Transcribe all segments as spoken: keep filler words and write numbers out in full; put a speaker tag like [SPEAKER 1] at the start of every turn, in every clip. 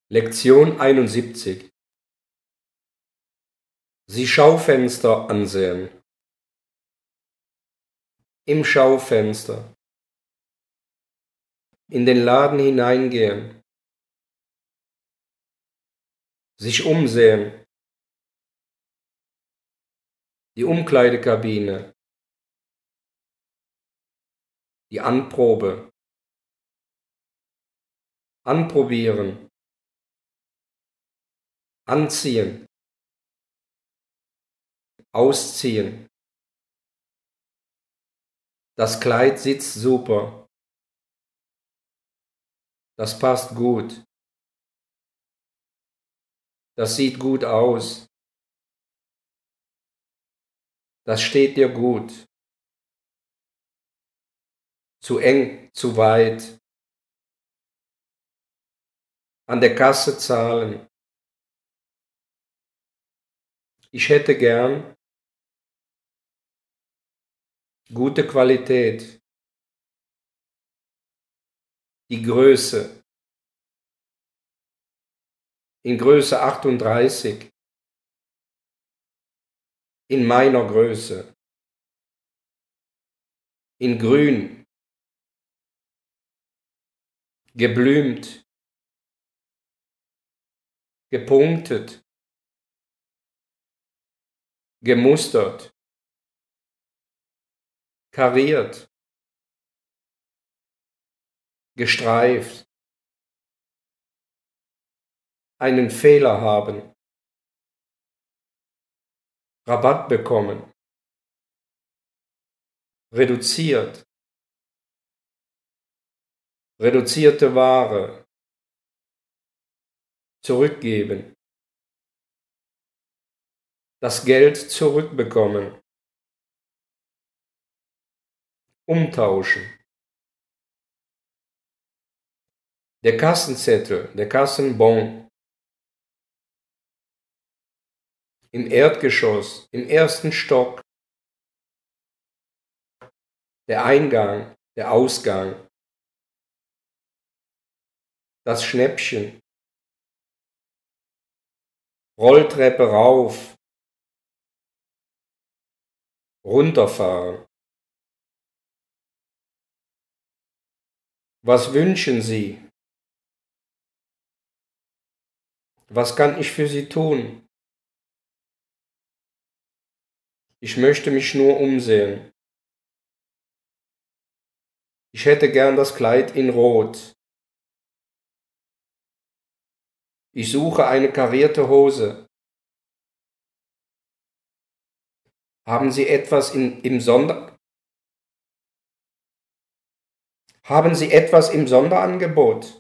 [SPEAKER 1] Lektion einundsiebzig. Sie Schaufenster ansehen. Im Schaufenster. In den Laden hineingehen. Sich umsehen. Die Umkleidekabine. Die Anprobe. Anprobieren. Anziehen. Ausziehen. Das Kleid sitzt super. Das passt gut. Das sieht gut aus. Das steht dir gut. Zu eng, zu weit. An der Kasse zahlen. Ich hätte gern gute Qualität. Die Größe. In Größe achtunddreißig. In meiner Größe. In Grün. Geblümt. Gepunktet. Gemustert. Kariert. Gestreift. Einen Fehler haben. Rabatt bekommen. Reduziert. Reduzierte Ware. Zurückgeben. Das Geld zurückbekommen. Umtauschen. Der Kassenzettel, der Kassenbon. Im Erdgeschoss, im ersten Stock. Der Eingang, der Ausgang. Das Schnäppchen. Rolltreppe rauf. Runterfahren. Was wünschen Sie? Was kann ich für Sie tun? Ich möchte mich nur umsehen. Ich hätte gern das Kleid in Rot. Ich suche eine karierte Hose. Haben Sie etwas in, im Sonder... Haben Sie etwas im Sonderangebot?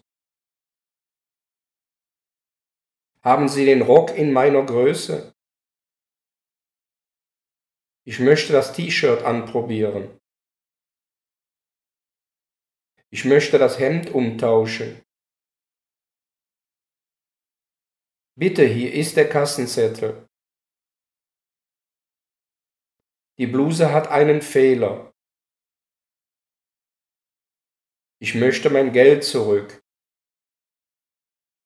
[SPEAKER 1] Haben Sie den Rock in meiner Größe? Ich möchte das T-Shirt anprobieren. Ich möchte das Hemd umtauschen. Bitte, hier ist der Kassenzettel. Die Bluse hat einen Fehler. Ich möchte mein Geld zurück.